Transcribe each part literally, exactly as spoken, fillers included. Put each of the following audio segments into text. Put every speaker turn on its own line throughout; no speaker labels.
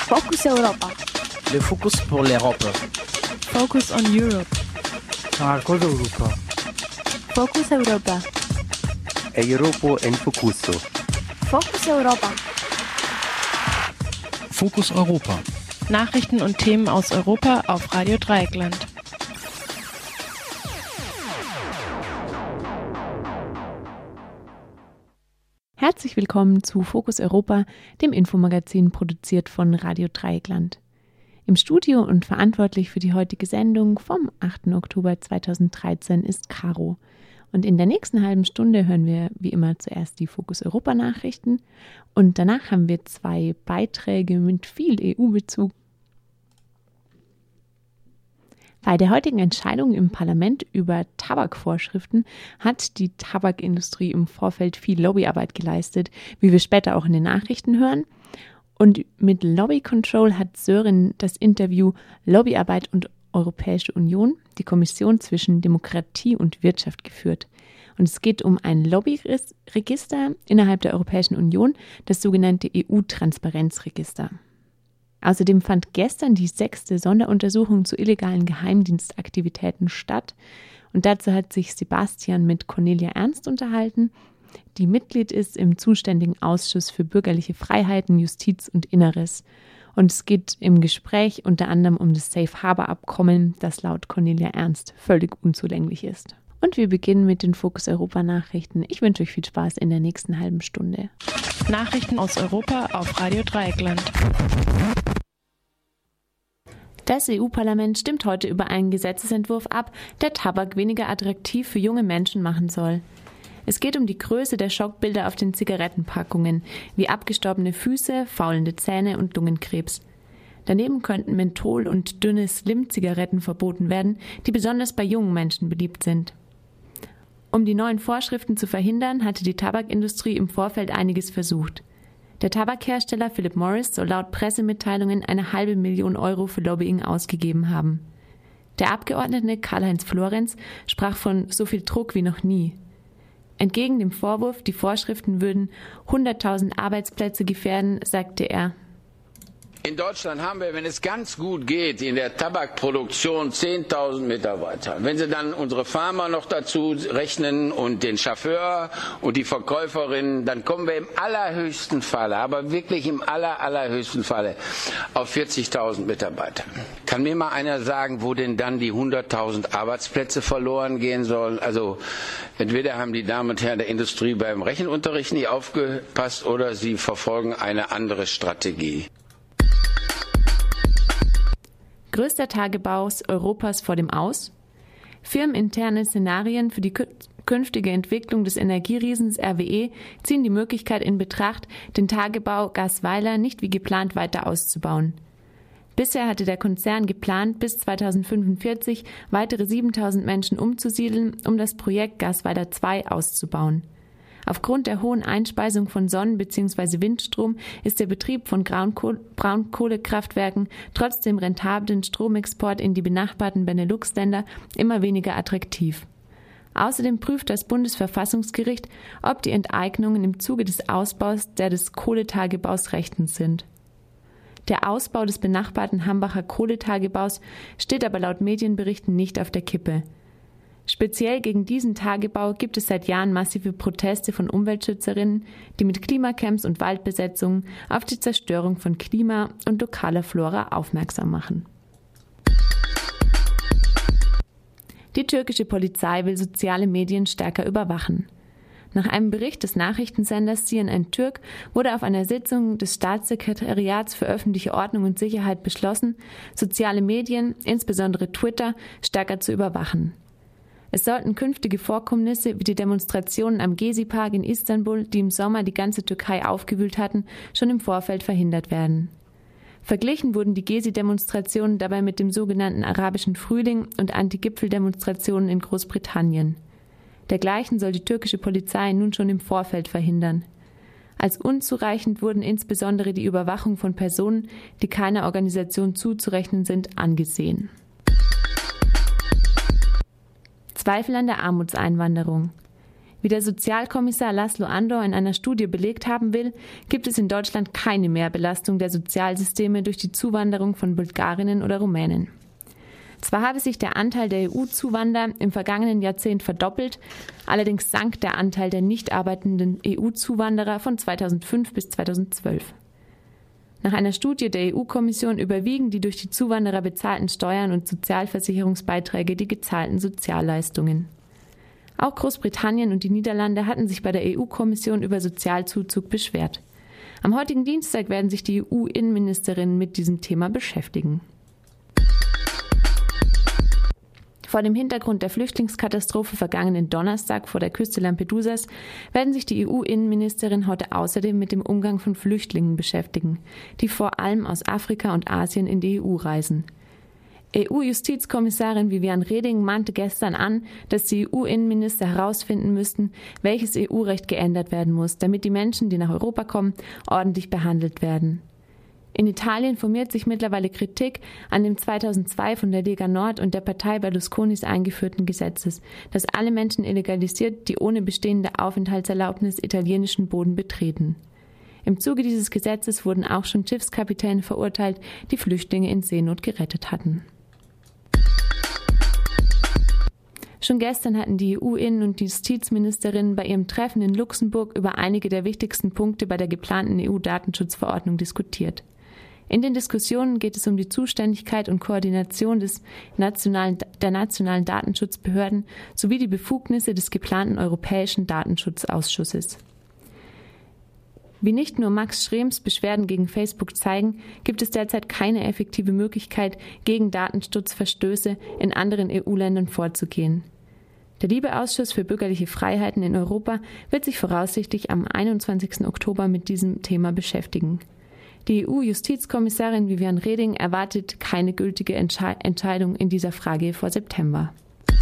Focus Europa.
Le Focus pour l'Europe.
Focus on Europe.
Marcos Europa.
Focus Europa.
Europa en Focuso.
Focus Europa.
Focus Europa. Nachrichten und Themen aus Europa auf Radio Dreieckland. Herzlich willkommen zu Focus Europa, dem Infomagazin, produziert von Radio Dreieckland. Im Studio und verantwortlich für die heutige Sendung vom achten Oktober zweitausenddreizehn ist Caro. Und in der nächsten halben Stunde hören wir wie immer zuerst die Focus Europa Nachrichten und danach haben wir zwei Beiträge mit viel E U-Bezug. Bei der heutigen Entscheidung im Parlament über Tabakvorschriften hat die Tabakindustrie im Vorfeld viel Lobbyarbeit geleistet, wie wir später auch in den Nachrichten hören. Und mit Lobby Control hat Sören das Interview Lobbyarbeit und Europäische Union, die Kommission zwischen Demokratie und Wirtschaft, geführt. Und es geht um ein Lobbyregister innerhalb der Europäischen Union, das sogenannte E U-Transparenzregister. Außerdem fand gestern die sechste Sonderuntersuchung zu illegalen Geheimdienstaktivitäten statt. Und dazu hat sich Sebastian mit Cornelia Ernst unterhalten, die Mitglied ist im zuständigen Ausschuss für bürgerliche Freiheiten, Justiz und Inneres. Und es geht im Gespräch unter anderem um das Safe Harbor Abkommen, das laut Cornelia Ernst völlig unzulänglich ist. Und wir beginnen mit den Focus Europa Nachrichten. Ich wünsche euch viel Spaß in der nächsten halben Stunde. Nachrichten aus Europa auf Radio Dreieckland. Das E U-Parlament stimmt heute über einen Gesetzesentwurf ab, der Tabak weniger attraktiv für junge Menschen machen soll. Es geht um die Größe der Schockbilder auf den Zigarettenpackungen, wie abgestorbene Füße, faulende Zähne und Lungenkrebs. Daneben könnten Menthol- und dünne Slim-Zigaretten verboten werden, die besonders bei jungen Menschen beliebt sind. Um die neuen Vorschriften zu verhindern, hatte die Tabakindustrie im Vorfeld einiges versucht. Der Tabakhersteller Philip Morris soll laut Pressemitteilungen eine halbe Million Euro für Lobbying ausgegeben haben. Der Abgeordnete Karl-Heinz Florenz sprach von so viel Druck wie noch nie. Entgegen dem Vorwurf, die Vorschriften würden hunderttausend Arbeitsplätze gefährden, sagte er:
In Deutschland haben wir, wenn es ganz gut geht, in der Tabakproduktion zehntausend Mitarbeiter. Wenn Sie dann unsere Farmer noch dazu rechnen und den Chauffeur und die Verkäuferin, dann kommen wir im allerhöchsten Falle, aber wirklich im aller, allerhöchsten Falle auf vierzigtausend Mitarbeiter. Kann mir mal einer sagen, wo denn dann die hunderttausend Arbeitsplätze verloren gehen sollen? Also entweder haben die Damen und Herren der Industrie beim Rechenunterricht nicht aufgepasst oder sie verfolgen eine andere Strategie.
Größter Tagebau Europas vor dem Aus? Firmeninterne Szenarien für die künftige Entwicklung des Energieriesens R W E ziehen die Möglichkeit in Betracht, den Tagebau Gasweiler nicht wie geplant weiter auszubauen. Bisher hatte der Konzern geplant, bis zweitausendfünfundvierzig weitere siebentausend Menschen umzusiedeln, um das Projekt Gasweiler zwei auszubauen. Aufgrund der hohen Einspeisung von Sonnen- bzw. Windstrom ist der Betrieb von Braunkohlekraftwerken trotz dem rentablen Stromexport in die benachbarten Benelux-Länder immer weniger attraktiv. Außerdem prüft das Bundesverfassungsgericht, ob die Enteignungen im Zuge des Ausbaus der des Kohletagebaus rechtens sind. Der Ausbau des benachbarten Hambacher Kohletagebaus steht aber laut Medienberichten nicht auf der Kippe. Speziell gegen diesen Tagebau gibt es seit Jahren massive Proteste von Umweltschützerinnen, die mit Klimacamps und Waldbesetzungen auf die Zerstörung von Klima und lokaler Flora aufmerksam machen. Die türkische Polizei will soziale Medien stärker überwachen. Nach einem Bericht des Nachrichtensenders C N N Türk wurde auf einer Sitzung des Staatssekretariats für öffentliche Ordnung und Sicherheit beschlossen, soziale Medien, insbesondere Twitter, stärker zu überwachen. Es sollten künftige Vorkommnisse wie die Demonstrationen am Gezi-Park in Istanbul, die im Sommer die ganze Türkei aufgewühlt hatten, schon im Vorfeld verhindert werden. Verglichen wurden die Gezi-Demonstrationen dabei mit dem sogenannten arabischen Frühling und Anti-Gipfel-Demonstrationen in Großbritannien. Dergleichen soll die türkische Polizei nun schon im Vorfeld verhindern. Als unzureichend wurden insbesondere die Überwachung von Personen, die keiner Organisation zuzurechnen sind, angesehen. Zweifel an der Armutseinwanderung. Wie der Sozialkommissar Laszlo Andor in einer Studie belegt haben will, gibt es in Deutschland keine Mehrbelastung der Sozialsysteme durch die Zuwanderung von Bulgarinnen oder Rumänen. Zwar habe sich der Anteil der E U-Zuwanderer im vergangenen Jahrzehnt verdoppelt, allerdings sank der Anteil der nicht arbeitenden E U-Zuwanderer von zweitausendfünf bis zweitausendzwölf. Nach einer Studie der E U-Kommission überwiegen die durch die Zuwanderer bezahlten Steuern und Sozialversicherungsbeiträge die gezahlten Sozialleistungen. Auch Großbritannien und die Niederlande hatten sich bei der E U-Kommission über Sozialzuzug beschwert. Am heutigen Dienstag werden sich die E U-Innenministerinnen mit diesem Thema beschäftigen. Vor dem Hintergrund der Flüchtlingskatastrophe vergangenen Donnerstag vor der Küste Lampedusas werden sich die E U-Innenministerinnen heute außerdem mit dem Umgang von Flüchtlingen beschäftigen, die vor allem aus Afrika und Asien in die E U reisen. E U-Justizkommissarin Viviane Reding mahnte gestern an, dass die E U-Innenminister herausfinden müssten, welches E U-Recht geändert werden muss, damit die Menschen, die nach Europa kommen, ordentlich behandelt werden. In Italien formiert sich mittlerweile Kritik an dem zweitausendzwei von der Lega Nord und der Partei Berlusconis eingeführten Gesetzes, das alle Menschen illegalisiert, die ohne bestehende Aufenthaltserlaubnis italienischen Boden betreten. Im Zuge dieses Gesetzes wurden auch schon Schiffskapitäne verurteilt, die Flüchtlinge in Seenot gerettet hatten. Schon gestern hatten die E U-Innen- und Justizministerinnen bei ihrem Treffen in Luxemburg über einige der wichtigsten Punkte bei der geplanten E U-Datenschutzverordnung diskutiert. In den Diskussionen geht es um die Zuständigkeit und Koordination des nationalen, der nationalen Datenschutzbehörden sowie die Befugnisse des geplanten Europäischen Datenschutzausschusses. Wie nicht nur Max Schrems Beschwerden gegen Facebook zeigen, gibt es derzeit keine effektive Möglichkeit, gegen Datenschutzverstöße in anderen E U-Ländern vorzugehen. Der LIBE-Ausschuss für bürgerliche Freiheiten in Europa wird sich voraussichtlich am einundzwanzigsten Oktober mit diesem Thema beschäftigen. Die E U-Justizkommissarin Viviane Reding erwartet keine gültige Entsche- Entscheidung in dieser Frage vor September.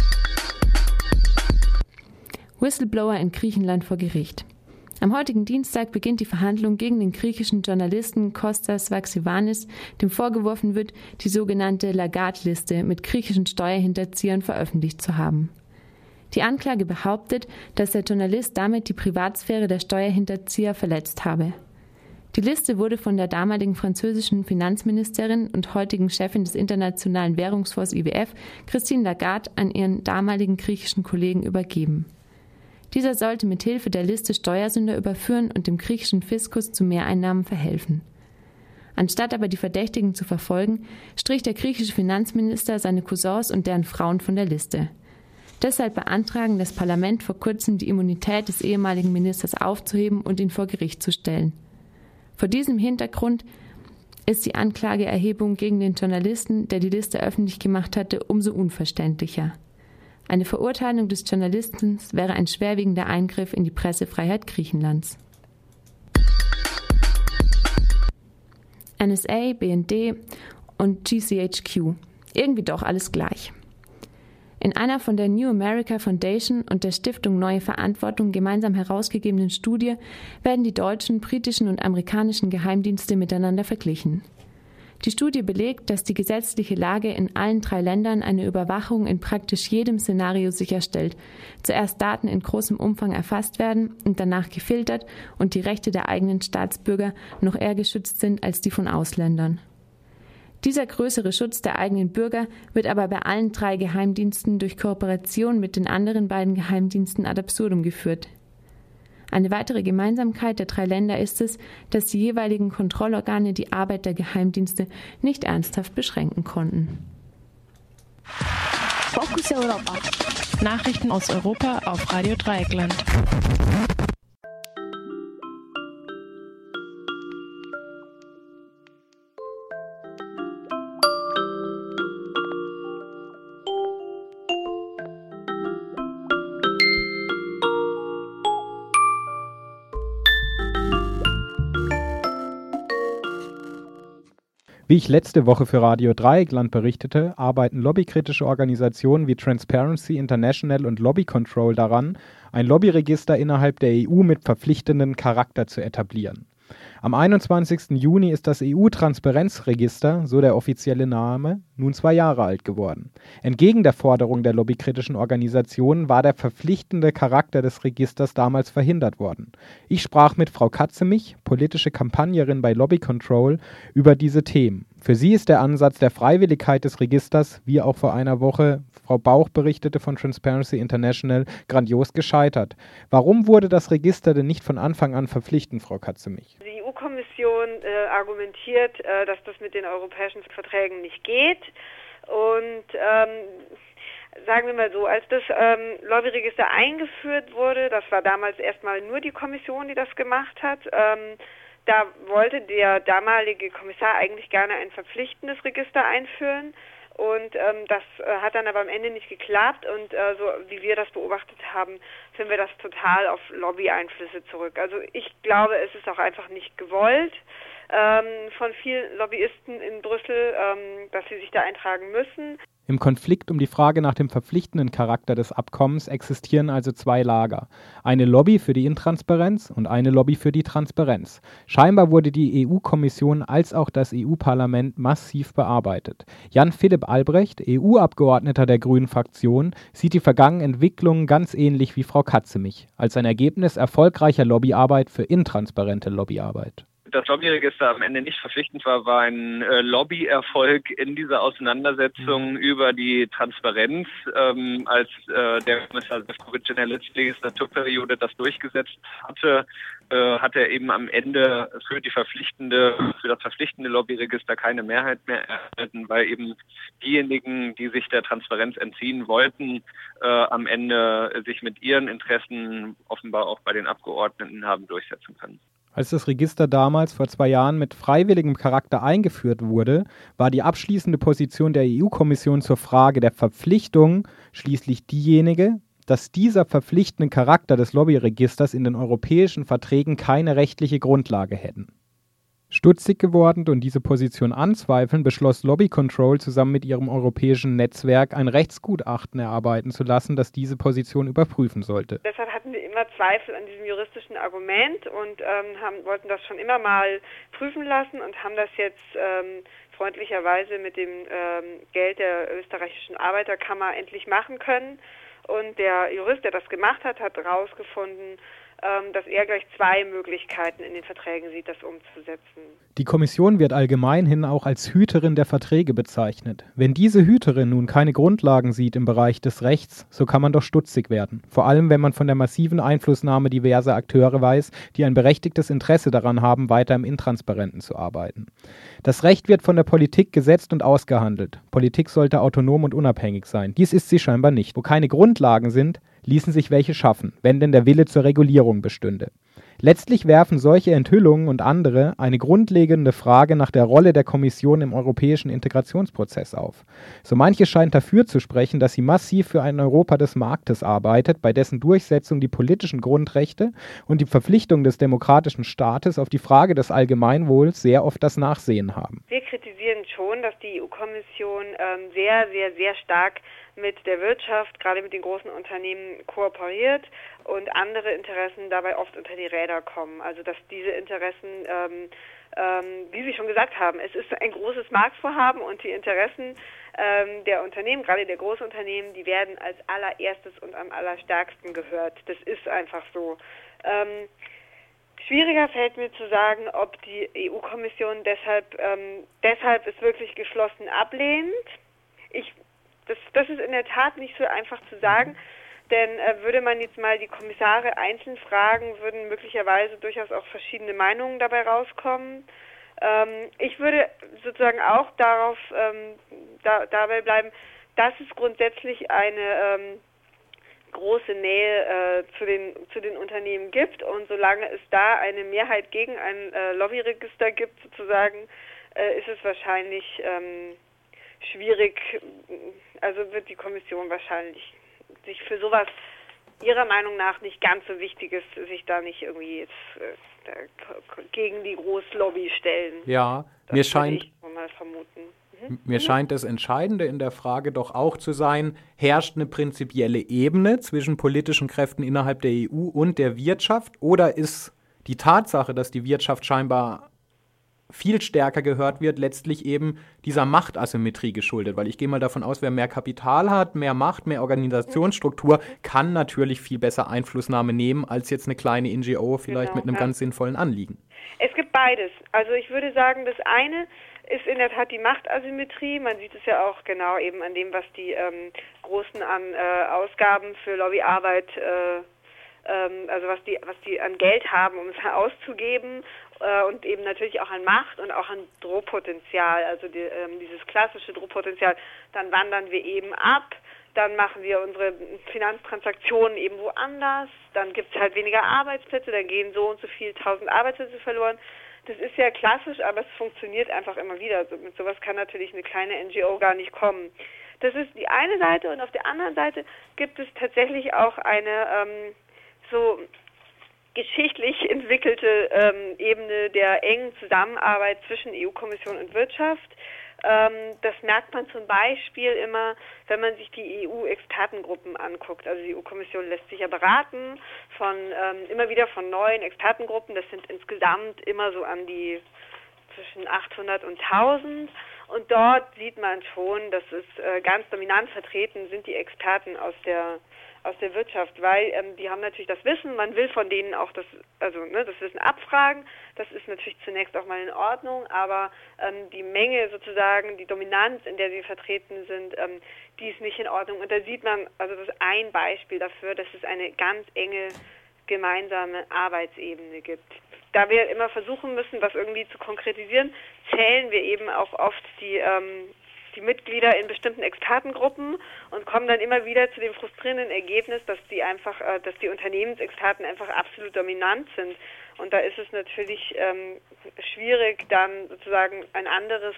Whistleblower in Griechenland vor Gericht. Am heutigen Dienstag beginnt die Verhandlung gegen den griechischen Journalisten Kostas Vaxivanis, dem vorgeworfen wird, die sogenannte Lagarde-Liste mit griechischen Steuerhinterziehern veröffentlicht zu haben. Die Anklage behauptet, dass der Journalist damit die Privatsphäre der Steuerhinterzieher verletzt habe. Die Liste wurde von der damaligen französischen Finanzministerin und heutigen Chefin des Internationalen Währungsfonds I W F, Christine Lagarde, an ihren damaligen griechischen Kollegen übergeben. Dieser sollte mit Hilfe der Liste Steuersünder überführen und dem griechischen Fiskus zu Mehreinnahmen verhelfen. Anstatt aber die Verdächtigen zu verfolgen, strich der griechische Finanzminister seine Cousins und deren Frauen von der Liste. Deshalb beantragen das Parlament vor kurzem, die Immunität des ehemaligen Ministers aufzuheben und ihn vor Gericht zu stellen. Vor diesem Hintergrund ist die Anklageerhebung gegen den Journalisten, der die Liste öffentlich gemacht hatte, umso unverständlicher. Eine Verurteilung des Journalisten wäre ein schwerwiegender Eingriff in die Pressefreiheit Griechenlands. N S A, B N D und G C H Q. Irgendwie doch alles gleich. In einer von der New America Foundation und der Stiftung Neue Verantwortung gemeinsam herausgegebenen Studie werden die deutschen, britischen und amerikanischen Geheimdienste miteinander verglichen. Die Studie belegt, dass die gesetzliche Lage in allen drei Ländern eine Überwachung in praktisch jedem Szenario sicherstellt. Zuerst Daten in großem Umfang erfasst werden und danach gefiltert und die Rechte der eigenen Staatsbürger noch eher geschützt sind als die von Ausländern. Dieser größere Schutz der eigenen Bürger wird aber bei allen drei Geheimdiensten durch Kooperation mit den anderen beiden Geheimdiensten ad absurdum geführt. Eine weitere Gemeinsamkeit der drei Länder ist es, dass die jeweiligen Kontrollorgane die Arbeit der Geheimdienste nicht ernsthaft beschränken konnten.
Fokus Europa.
Nachrichten aus Europa auf Radio Dreieckland.
Wie ich letzte Woche für Radio Dreieckland berichtete, arbeiten lobbykritische Organisationen wie Transparency International und Lobby Control daran, ein Lobbyregister innerhalb der E U mit verpflichtendem Charakter zu etablieren. Am einundzwanzigsten Juni ist das E U-Transparenzregister, so der offizielle Name, nun zwei Jahre alt geworden. Entgegen der Forderung der lobbykritischen Organisationen war der verpflichtende Charakter des Registers damals verhindert worden. Ich sprach mit Frau Katzemich, politische Kampagnerin bei Lobby Control, über diese Themen. Für sie ist der Ansatz der Freiwilligkeit des Registers, wie auch vor einer Woche Frau Bauch berichtete von Transparency International, grandios gescheitert. Warum wurde das Register denn nicht von Anfang an verpflichtend, Frau Katzemich?
Die E U-Kommission äh, argumentiert, äh, dass das mit den europäischen Verträgen nicht geht. Und ähm, sagen wir mal so, als das ähm, Lobbyregister eingeführt wurde, das war damals erstmal nur die Kommission, die das gemacht hat, ähm, da wollte der damalige Kommissar eigentlich gerne ein verpflichtendes Register einführen. Und ähm, das äh, hat dann aber am Ende nicht geklappt und äh, so wie wir das beobachtet haben, finden wir das total auf Lobby-Einflüsse zurück. Also ich glaube, es ist auch einfach nicht gewollt ähm, von vielen Lobbyisten in Brüssel, ähm, dass sie sich da eintragen müssen.
Im Konflikt um die Frage nach dem verpflichtenden Charakter des Abkommens existieren also zwei Lager. Eine Lobby für die Intransparenz und eine Lobby für die Transparenz. Scheinbar wurde die E U-Kommission als auch das E U-Parlament massiv bearbeitet. Jan-Philipp Albrecht, E U-Abgeordneter der Grünen-Fraktion, sieht die vergangenen Entwicklungen ganz ähnlich wie Frau Katzemich, als ein Ergebnis erfolgreicher Lobbyarbeit für intransparente Lobbyarbeit.
Das Lobbyregister am Ende nicht verpflichtend war, war ein äh, Lobbyerfolg in dieser Auseinandersetzung mhm. über die Transparenz. Ähm, als äh, der Kommissar Sefcovic in der letzten Legislaturperiode das durchgesetzt hatte, äh, hat er eben am Ende für die verpflichtende, für das verpflichtende Lobbyregister keine Mehrheit mehr erhalten, weil eben diejenigen, die sich der Transparenz entziehen wollten, äh, am Ende sich mit ihren Interessen offenbar auch bei den Abgeordneten haben durchsetzen können.
Als das Register damals vor zwei Jahren mit freiwilligem Charakter eingeführt wurde, war die abschließende Position der E U-Kommission zur Frage der Verpflichtung schließlich diejenige, dass dieser verpflichtende Charakter des Lobbyregisters in den europäischen Verträgen keine rechtliche Grundlage hätten. Stutzig geworden und diese Position anzweifeln, beschloss Lobby Control zusammen mit ihrem europäischen Netzwerk ein Rechtsgutachten erarbeiten zu lassen, das diese Position überprüfen sollte.
Deshalb hatten wir immer Zweifel an diesem juristischen Argument und ähm, haben, wollten das schon immer mal prüfen lassen und haben das jetzt ähm, freundlicherweise mit dem ähm, Geld der österreichischen Arbeiterkammer endlich machen können. Und der Jurist, der das gemacht hat, hat herausgefunden, dass er gleich zwei Möglichkeiten in den Verträgen sieht, das umzusetzen.
Die Kommission wird allgemein hin auch als Hüterin der Verträge bezeichnet. Wenn diese Hüterin nun keine Grundlagen sieht im Bereich des Rechts, so kann man doch stutzig werden. Vor allem, wenn man von der massiven Einflussnahme diverser Akteure weiß, die ein berechtigtes Interesse daran haben, weiter im Intransparenten zu arbeiten. Das Recht wird von der Politik gesetzt und ausgehandelt. Politik sollte autonom und unabhängig sein. Dies ist sie scheinbar nicht. Wo keine Grundlagen sind, ließen sich welche schaffen, wenn denn der Wille zur Regulierung bestünde. Letztlich werfen solche Enthüllungen und andere eine grundlegende Frage nach der Rolle der Kommission im europäischen Integrationsprozess auf. So manches scheint dafür zu sprechen, dass sie massiv für ein Europa des Marktes arbeitet, bei dessen Durchsetzung die politischen Grundrechte und die Verpflichtung des demokratischen Staates auf die Frage des Allgemeinwohls sehr oft das Nachsehen haben.
Wir kritisieren schon, dass die E U-Kommission ähm, sehr, sehr, sehr stark mit der Wirtschaft, gerade mit den großen Unternehmen, kooperiert und andere Interessen dabei oft unter die Räder kommen. Also dass diese Interessen, ähm, ähm, wie Sie schon gesagt haben, es ist ein großes Marktvorhaben und die Interessen ähm, der Unternehmen, gerade der Großunternehmen, die werden als allererstes und am allerstärksten gehört. Das ist einfach so. Ähm, Schwieriger fällt mir zu sagen, ob die E U-Kommission deshalb, ähm, deshalb es wirklich geschlossen ablehnt. Ich Das, das ist in der Tat nicht so einfach zu sagen, denn äh, würde man jetzt mal die Kommissare einzeln fragen, würden möglicherweise durchaus auch verschiedene Meinungen dabei rauskommen. Ähm, ich würde sozusagen auch darauf ähm, da, dabei bleiben, dass es grundsätzlich eine ähm, große Nähe äh, zu den zu den Unternehmen gibt und solange es da eine Mehrheit gegen ein äh, Lobbyregister gibt, sozusagen, äh, ist es wahrscheinlich ähm, schwierig, also wird die Kommission wahrscheinlich sich für sowas ihrer Meinung nach nicht ganz so wichtig ist, sich da nicht irgendwie jetzt äh, gegen die Großlobby stellen.
Ja,
das
mir scheint,
ich mal vermuten. Mhm.
Mir scheint das Entscheidende in der Frage doch auch zu sein, herrscht eine prinzipielle Ebene zwischen politischen Kräften innerhalb der E U und der Wirtschaft oder ist die Tatsache, dass die Wirtschaft scheinbar viel stärker gehört wird, letztlich eben dieser Machtasymmetrie geschuldet. Weil ich gehe mal davon aus, wer mehr Kapital hat, mehr Macht, mehr Organisationsstruktur, kann natürlich viel besser Einflussnahme nehmen, als jetzt eine kleine N G O vielleicht
Genau,
mit einem
ja.
ganz sinnvollen Anliegen.
Es gibt beides. Also ich würde sagen, das eine ist in der Tat die Machtasymmetrie. Man sieht es ja auch genau eben an dem, was die ähm, Großen an äh, Ausgaben für Lobbyarbeit, äh, ähm, also was die, was die an Geld haben, um es auszugeben. Und eben natürlich auch an Macht und auch an Drohpotenzial, also die, ähm, dieses klassische Drohpotenzial. Dann wandern wir eben ab, dann machen wir unsere Finanztransaktionen eben woanders, dann gibt es halt weniger Arbeitsplätze, dann gehen so und so viele tausend Arbeitsplätze verloren. Das ist ja klassisch, aber es funktioniert einfach immer wieder. Also mit sowas kann natürlich eine kleine N G O gar nicht kommen. Das ist die eine Seite, und auf der anderen Seite gibt es tatsächlich auch eine ähm, so geschichtlich entwickelte ähm, Ebene der engen Zusammenarbeit zwischen E U-Kommission und Wirtschaft. Ähm, das merkt man zum Beispiel immer, wenn man sich die E U-Expertengruppen anguckt. Also die E U-Kommission lässt sich ja beraten von ähm, immer wieder von neuen Expertengruppen. Das sind insgesamt immer so an die zwischen achthundert und tausend. Und dort sieht man schon, dass es äh, ganz dominant vertreten sind die Experten aus der aus der Wirtschaft, weil ähm, die haben natürlich das Wissen, man will von denen auch das, also ne, das Wissen abfragen, das ist natürlich zunächst auch mal in Ordnung, aber ähm, die Menge sozusagen, die Dominanz, in der sie vertreten sind, ähm, die ist nicht in Ordnung. Und da sieht man, also das ist ein Beispiel dafür, dass es eine ganz enge gemeinsame Arbeitsebene gibt. Da wir immer versuchen müssen, das irgendwie zu konkretisieren, zählen wir eben auch oft die ähm, die Mitglieder in bestimmten Expertengruppen und kommen dann immer wieder zu dem frustrierenden Ergebnis, dass die einfach, äh, dass die Unternehmensexperten einfach absolut dominant sind. Und da ist es natürlich ähm, schwierig, dann sozusagen ein anderes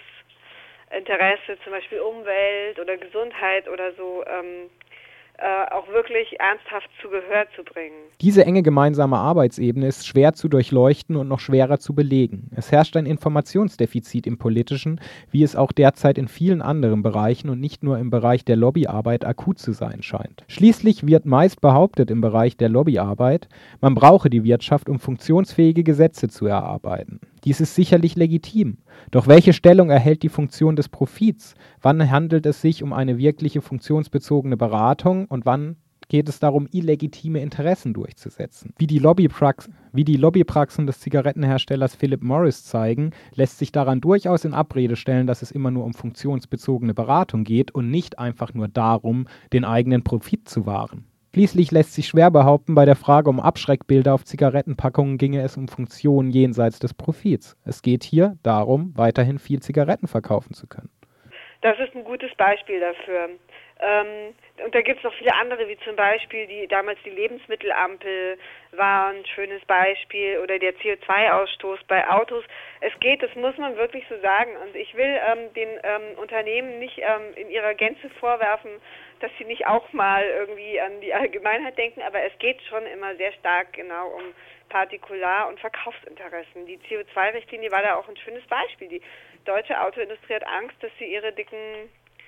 Interesse, zum Beispiel Umwelt oder Gesundheit oder so, ähm, äh, auch wirklich ernsthaft zu Gehör zu bringen.
Diese enge gemeinsame Arbeitsebene ist schwer zu durchleuchten und noch schwerer zu belegen. Es herrscht ein Informationsdefizit im Politischen, wie es auch derzeit in vielen anderen Bereichen und nicht nur im Bereich der Lobbyarbeit akut zu sein scheint. Schließlich wird meist behauptet im Bereich der Lobbyarbeit, man brauche die Wirtschaft, um funktionsfähige Gesetze zu erarbeiten. Dies ist sicherlich legitim. Doch welche Stellung erhält die Funktion des Profits? Wann handelt es sich um eine wirkliche funktionsbezogene Beratung und wann geht es darum, illegitime Interessen durchzusetzen? Wie die, Lobbyprax- wie die Lobbypraxen des Zigarettenherstellers Philip Morris zeigen, lässt sich daran durchaus in Abrede stellen, dass es immer nur um funktionsbezogene Beratung geht und nicht einfach nur darum, den eigenen Profit zu wahren. Schließlich lässt sich schwer behaupten, bei der Frage um Abschreckbilder auf Zigarettenpackungen ginge es um Funktionen jenseits des Profits. Es geht hier darum, weiterhin viel Zigaretten verkaufen zu können.
Das ist ein gutes Beispiel dafür. Ähm, und da gibt es noch viele andere, wie zum Beispiel die damals die Lebensmittelampel war ein schönes Beispiel oder der C O zwei Ausstoß bei Autos. Es geht, das muss man wirklich so sagen. Und ich will ähm, den ähm, Unternehmen nicht ähm, in ihrer Gänze vorwerfen, dass sie nicht auch mal irgendwie an die Allgemeinheit denken, aber es geht schon immer sehr stark genau um Partikular- und Verkaufsinteressen. Die C O zwei Richtlinie war da auch ein schönes Beispiel. Die deutsche Autoindustrie hat Angst, dass sie ihre dicken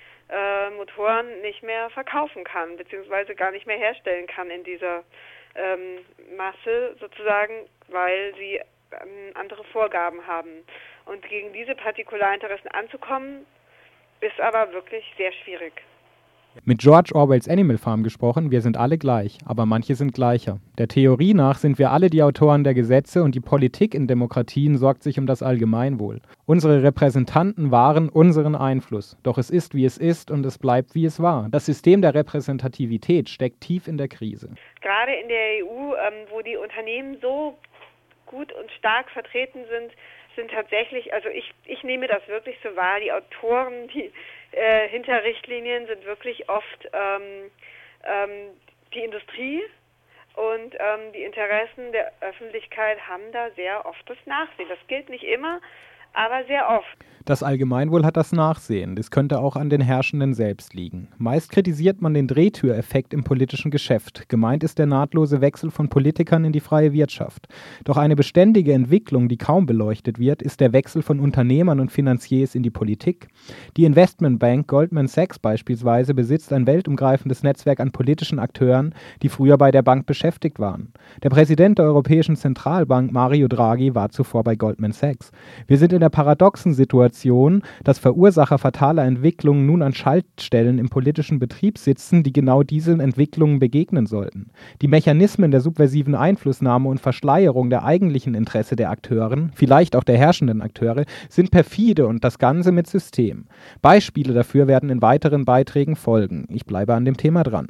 äh, Motoren nicht mehr verkaufen kann, beziehungsweise gar nicht mehr herstellen kann in dieser ähm, Masse sozusagen, weil sie ähm, andere Vorgaben haben. Und gegen diese Partikularinteressen anzukommen, ist aber wirklich sehr schwierig.
Mit George Orwells Animal Farm gesprochen, wir sind alle gleich, aber manche sind gleicher. Der Theorie nach sind wir alle die Autoren der Gesetze und die Politik in Demokratien sorgt sich um das Allgemeinwohl. Unsere Repräsentanten wahren unseren Einfluss, doch es ist, wie es ist und es bleibt, wie es war. Das System der Repräsentativität steckt tief in der Krise.
Gerade in der E U, ähm, wo die Unternehmen so gut und stark vertreten sind, sind tatsächlich, also ich, ich nehme das wirklich so wahr, die Autoren, die äh, hinter Richtlinien sind wirklich oft ähm, ähm, die Industrie und ähm, die Interessen der Öffentlichkeit haben da sehr oft das Nachsehen. Das gilt nicht immer, aber sehr oft.
Das Allgemeinwohl hat das Nachsehen. Das könnte auch an den Herrschenden selbst liegen. Meist kritisiert man den Drehtüreffekt im politischen Geschäft. Gemeint ist der nahtlose Wechsel von Politikern in die freie Wirtschaft. Doch eine beständige Entwicklung, die kaum beleuchtet wird, ist der Wechsel von Unternehmern und Finanziers in die Politik. Die Investmentbank Goldman Sachs beispielsweise besitzt ein weltumgreifendes Netzwerk an politischen Akteuren, die früher bei der Bank beschäftigt waren. Der Präsident der Europäischen Zentralbank, Mario Draghi, war zuvor bei Goldman Sachs. Wir sind in der paradoxen Situation, dass Verursacher fataler Entwicklungen nun an Schaltstellen im politischen Betrieb sitzen, die genau diesen Entwicklungen begegnen sollten. Die Mechanismen der subversiven Einflussnahme und Verschleierung der eigentlichen Interesse der Akteuren, vielleicht auch der herrschenden Akteure, sind perfide und das Ganze mit System. Beispiele dafür werden in weiteren Beiträgen folgen. Ich bleibe an dem Thema dran.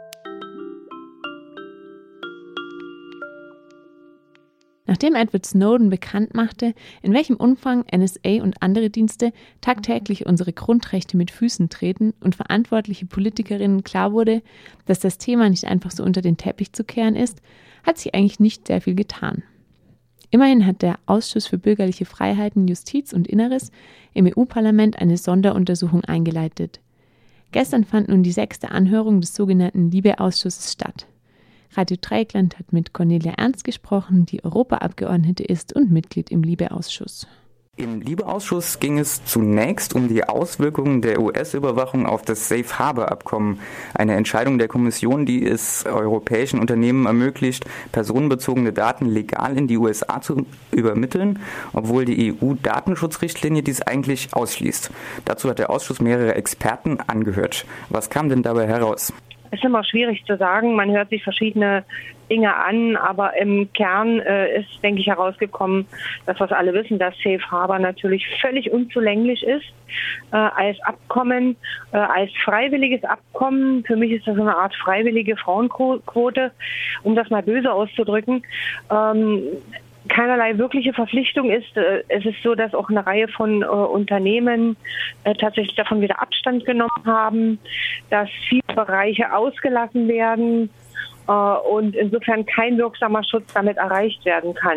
Nachdem Edward Snowden bekannt machte, in welchem Umfang N S A und andere Dienste tagtäglich unsere Grundrechte mit Füßen treten und verantwortliche Politikerinnen klar wurde, dass das Thema nicht einfach so unter den Teppich zu kehren ist, hat sich eigentlich nicht sehr viel getan. Immerhin hat der Ausschuss für bürgerliche Freiheiten, Justiz und Inneres im E U-Parlament eine Sonderuntersuchung eingeleitet. Gestern fand nun die sechste Anhörung des sogenannten LIBE-Ausschusses statt. Radio Dreieckland hat mit Cornelia Ernst gesprochen, die Europaabgeordnete ist und Mitglied im LIBE-Ausschuss.
Im LIBE-Ausschuss ging es zunächst um die Auswirkungen der U S-Überwachung auf das Safe Harbor-Abkommen, eine Entscheidung der Kommission, die es europäischen Unternehmen ermöglicht, personenbezogene Daten legal in die U S A zu übermitteln, obwohl die E U-Datenschutzrichtlinie dies eigentlich ausschließt. Dazu hat der Ausschuss mehrere Experten angehört. Was kam denn dabei heraus?
Es ist immer schwierig zu sagen, man hört sich verschiedene Dinge an, aber im Kern äh, ist, denke ich, herausgekommen, dass wir alle wissen, dass Safe Harbor natürlich völlig unzulänglich ist äh, als Abkommen, äh, als freiwilliges Abkommen. Für mich ist das so eine Art freiwillige Frauenquote, um das mal böse auszudrücken. Ähm, keinerlei wirkliche Verpflichtung ist. Es ist so, dass auch eine Reihe von äh, Unternehmen äh, tatsächlich davon wieder Abstand genommen haben, dass viele Bereiche ausgelassen werden äh, und insofern kein wirksamer Schutz damit erreicht werden kann.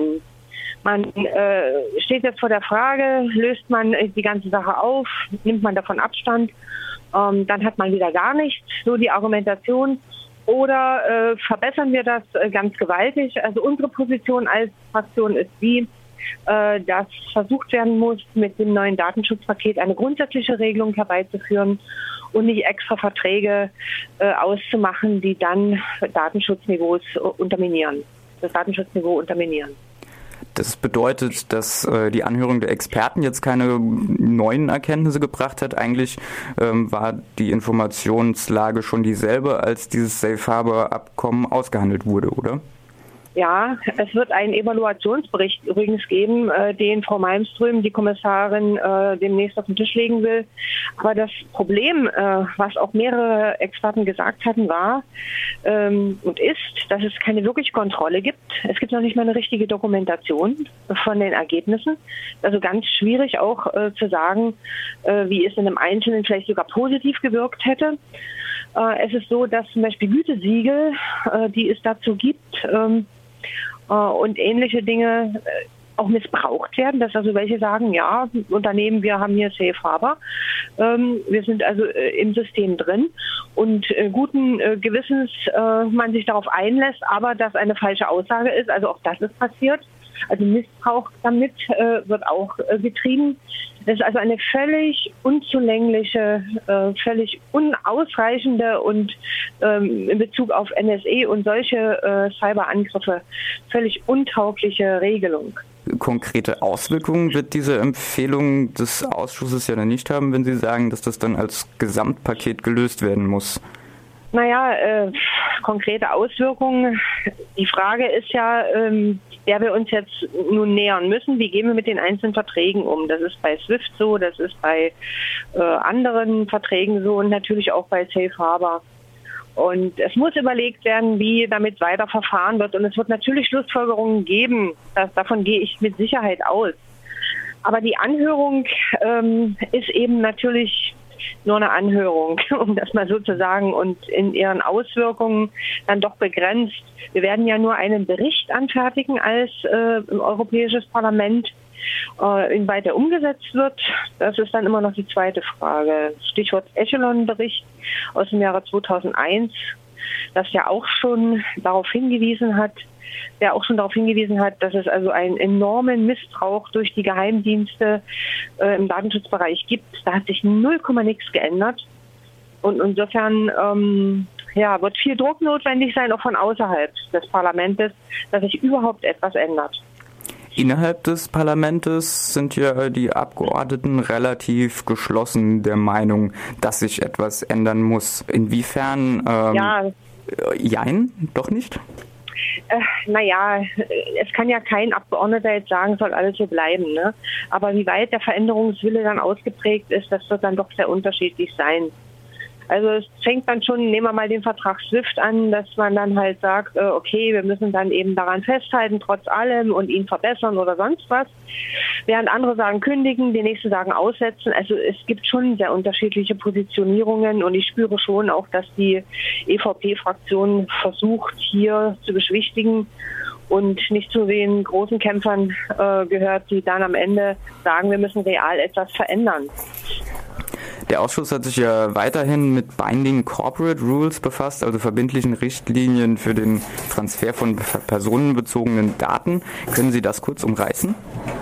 Man äh, steht jetzt vor der Frage, löst man die ganze Sache auf, nimmt man davon Abstand, ähm, dann hat man wieder gar nichts, so die Argumentation. Oder äh, verbessern wir das äh, ganz gewaltig? Also unsere Position als Fraktion ist die, äh, dass versucht werden muss, mit dem neuen Datenschutzpaket eine grundsätzliche Regelung herbeizuführen und nicht extra Verträge äh, auszumachen, die dann Datenschutzniveaus äh, unterminieren, das Datenschutzniveau unterminieren.
Das bedeutet, dass äh, die Anhörung der Experten jetzt keine neuen Erkenntnisse gebracht hat. Eigentlich ähm, war die Informationslage schon dieselbe, als dieses Safe Harbor Abkommen ausgehandelt wurde, oder?
Ja, es wird einen Evaluationsbericht übrigens geben, äh, den Frau Malmström, die Kommissarin, äh, demnächst auf den Tisch legen will. Aber das Problem, äh, was auch mehrere Experten gesagt hatten, war ähm, und ist, dass es keine wirkliche Kontrolle gibt. Es gibt noch nicht mal eine richtige Dokumentation von den Ergebnissen. Also ganz schwierig auch äh, zu sagen, äh, wie es in einem Einzelnen vielleicht sogar positiv gewirkt hätte. Äh, es ist so, dass zum Beispiel Gütesiegel, äh, die es dazu gibt, ähm, und ähnliche Dinge auch missbraucht werden, dass also welche sagen, ja, Unternehmen, wir haben hier Safe Harbor, ähm, wir sind also äh, im System drin und äh, guten äh, Gewissens äh, man sich darauf einlässt, aber dass eine falsche Aussage ist, also auch das ist passiert. Also Missbrauch damit äh, wird auch äh, getrieben. Das ist also eine völlig unzulängliche, äh, völlig unausreichende und ähm, in Bezug auf N S A und solche äh, Cyberangriffe völlig untaugliche Regelung.
Konkrete Auswirkungen wird diese Empfehlung des Ausschusses ja dann nicht haben, wenn Sie sagen, dass das dann als Gesamtpaket gelöst werden muss.
Naja, äh, konkrete Auswirkungen. Die Frage ist ja, ähm, der wir uns jetzt nun nähern müssen. Wie gehen wir mit den einzelnen Verträgen um? Das ist bei SWIFT so, das ist bei äh, anderen Verträgen so und natürlich auch bei Safe Harbor. Und es muss überlegt werden, wie damit weiter verfahren wird. Und es wird natürlich Schlussfolgerungen geben. Das, davon gehe ich mit Sicherheit aus. Aber die Anhörung ähm, ist eben natürlich nur eine Anhörung, um das mal so zu sagen, und in ihren Auswirkungen dann doch begrenzt. Wir werden ja nur einen Bericht anfertigen als äh, Europäisches Parlament. Äh, inwieweit er umgesetzt wird, das ist dann immer noch die zweite Frage. Stichwort Echelon-Bericht aus dem Jahre zweitausendeins, das ja auch schon darauf hingewiesen hat, der auch schon darauf hingewiesen hat, dass es also einen enormen Missbrauch durch die Geheimdienste äh, im Datenschutzbereich gibt. Da hat sich null Komma nix geändert. Und insofern ähm, ja, wird viel Druck notwendig sein, auch von außerhalb des Parlaments, dass sich überhaupt etwas ändert.
Innerhalb des Parlaments sind ja die Abgeordneten relativ geschlossen der Meinung, dass sich etwas ändern muss. Inwiefern? Ähm,
ja.
Jein, doch nicht?
Äh, naja, es kann ja kein Abgeordneter jetzt sagen, soll alles so bleiben, ne? Aber wie weit der Veränderungswille dann ausgeprägt ist, das wird dann doch sehr unterschiedlich sein. Also es fängt dann schon, nehmen wir mal den Vertrag SWIFT an, dass man dann halt sagt, äh, okay, wir müssen dann eben daran festhalten, trotz allem und ihn verbessern oder sonst was. Während andere sagen kündigen, die nächsten sagen aussetzen. Also es gibt schon sehr unterschiedliche Positionierungen und ich spüre schon auch, dass die E V P-Fraktion versucht, hier zu beschwichtigen und nicht zu den großen Kämpfern äh, gehört, die dann am Ende sagen, wir müssen real etwas verändern.
Der Ausschuss hat sich ja weiterhin mit Binding Corporate Rules befasst, also verbindlichen Richtlinien für den Transfer von personenbezogenen Daten. Können Sie das kurz umreißen?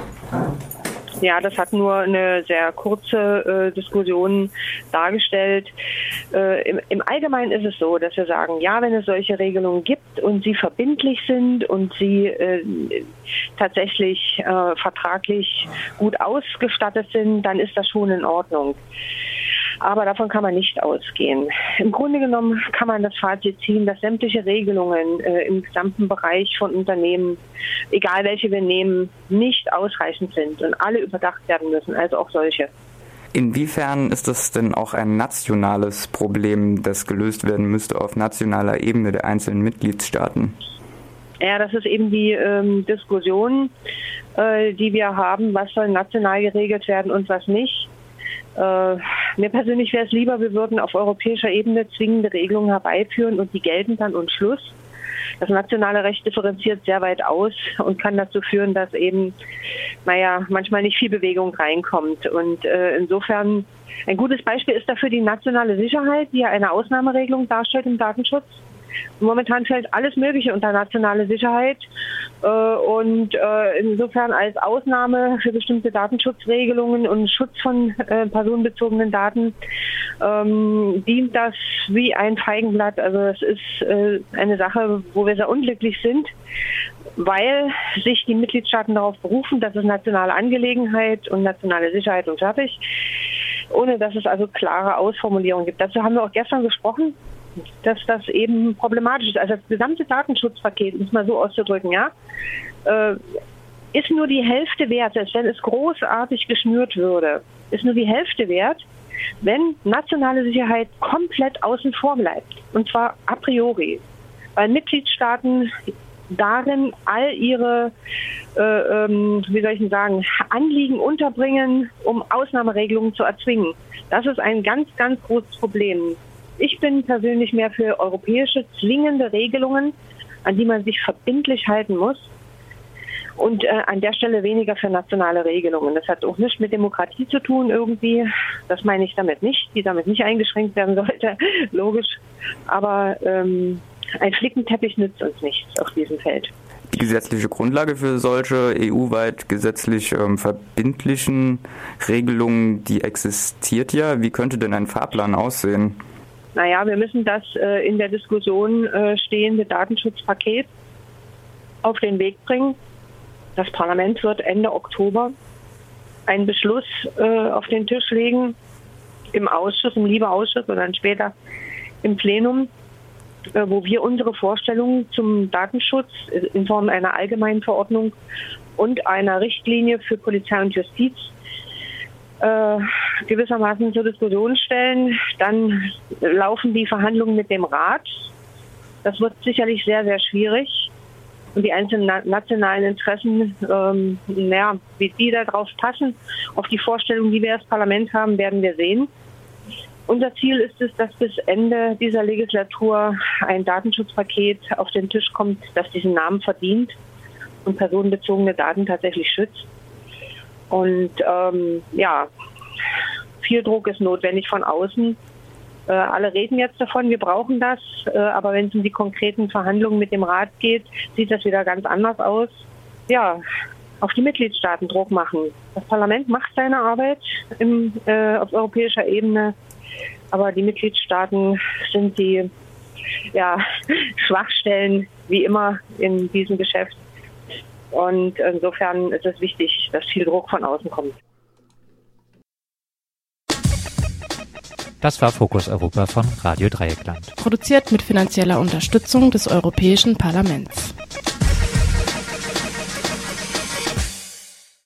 Ja, das hat nur eine sehr kurze äh, Diskussion dargestellt. Äh, im, Im Allgemeinen ist es so, dass wir sagen, ja, wenn es solche Regelungen gibt und sie verbindlich sind und sie äh, tatsächlich äh, vertraglich gut ausgestattet sind, dann ist das schon in Ordnung. Aber davon kann man nicht ausgehen. Im Grunde genommen kann man das Fazit ziehen, dass sämtliche Regelungen äh, im gesamten Bereich von Unternehmen, egal welche wir nehmen, nicht ausreichend sind und alle überdacht werden müssen, also auch solche.
Inwiefern ist das denn auch ein nationales Problem, das gelöst werden müsste auf nationaler Ebene der einzelnen Mitgliedstaaten?
Ja, das ist eben die ähm, Diskussion, äh, die wir haben, was soll national geregelt werden und was nicht. Äh, mir persönlich wäre es lieber, wir würden auf europäischer Ebene zwingende Regelungen herbeiführen und die gelten dann und Schluss. Das nationale Recht differenziert sehr weit aus und kann dazu führen, dass eben, naja, manchmal nicht viel Bewegung reinkommt. Und äh, insofern ein gutes Beispiel ist dafür die nationale Sicherheit, die ja eine Ausnahmeregelung darstellt im Datenschutz. Momentan fällt alles Mögliche unter nationale Sicherheit äh, und äh, insofern als Ausnahme für bestimmte Datenschutzregelungen und Schutz von äh, personenbezogenen Daten ähm, dient das wie ein Feigenblatt. Also es ist äh, eine Sache, wo wir sehr unglücklich sind, weil sich die Mitgliedstaaten darauf berufen, das ist nationale Angelegenheit und nationale Sicherheit und fertig, ohne dass es also klare Ausformulierungen gibt. Dazu haben wir auch gestern gesprochen, dass das eben problematisch ist. Also das gesamte Datenschutzpaket, um es mal so auszudrücken, ja, äh, ist nur die Hälfte wert, selbst wenn es großartig geschnürt würde, ist nur die Hälfte wert, wenn nationale Sicherheit komplett außen vor bleibt. Und zwar a priori. Weil Mitgliedstaaten darin all ihre, äh, ähm, wie soll ich denn sagen, Anliegen unterbringen, um Ausnahmeregelungen zu erzwingen. Das ist ein ganz, ganz großes Problem. Ich bin persönlich mehr für europäische zwingende Regelungen, an die man sich verbindlich halten muss und äh, an der Stelle weniger für nationale Regelungen. Das hat auch nichts mit Demokratie zu tun irgendwie. Das meine ich damit nicht, die damit nicht eingeschränkt werden sollte, logisch. Aber ähm, ein Flickenteppich nützt uns nichts auf diesem Feld.
Die gesetzliche Grundlage für solche E U-weit gesetzlich ähm, verbindlichen Regelungen, die existiert ja. Wie könnte denn ein Fahrplan aussehen?
Naja, wir müssen das äh, in der Diskussion äh, stehende Datenschutzpaket auf den Weg bringen. Das Parlament wird Ende Oktober einen Beschluss äh, auf den Tisch legen, im Ausschuss, im LIBE-Ausschuss oder dann später im Plenum, äh, wo wir unsere Vorstellungen zum Datenschutz in Form einer allgemeinen Verordnung und einer Richtlinie für Polizei und Justiz Äh, gewissermaßen zur Diskussion stellen. Dann laufen die Verhandlungen mit dem Rat. Das wird sicherlich sehr, sehr schwierig. Und die einzelnen na- nationalen Interessen, ähm, naja, wie die da drauf passen, auf die Vorstellungen, die wir als Parlament haben, werden wir sehen. Unser Ziel ist es, dass bis Ende dieser Legislatur ein Datenschutzpaket auf den Tisch kommt, das diesen Namen verdient und personenbezogene Daten tatsächlich schützt. Und ähm, ja, viel Druck ist notwendig von außen. Äh, alle reden jetzt davon, wir brauchen das, äh, aber wenn es um die konkreten Verhandlungen mit dem Rat geht, sieht das wieder ganz anders aus. Ja, auf die Mitgliedstaaten Druck machen. Das Parlament macht seine Arbeit im, äh, auf europäischer Ebene, aber die Mitgliedstaaten sind die ja, Schwachstellen wie immer in diesem Geschäft. Und insofern ist es wichtig, dass viel Druck von außen kommt.
Das war Fokus Europa von Radio Dreieckland.
Produziert mit finanzieller Unterstützung des Europäischen Parlaments.